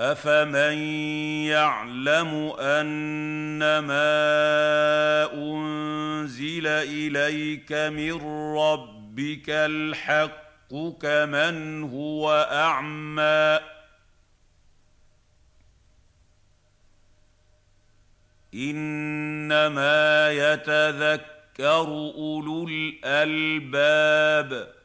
أَفَمَن يَعْلَمُ أَنَّمَا أُنزِلَ إِلَيْكَ مِن رَّبِّكَ الْحَقُّ كَمَنْ هُوَ أَعْمَىٰ ۚ إِنَّمَا يَتَذَكَّرُ أُولُو الْأَلْبَابِ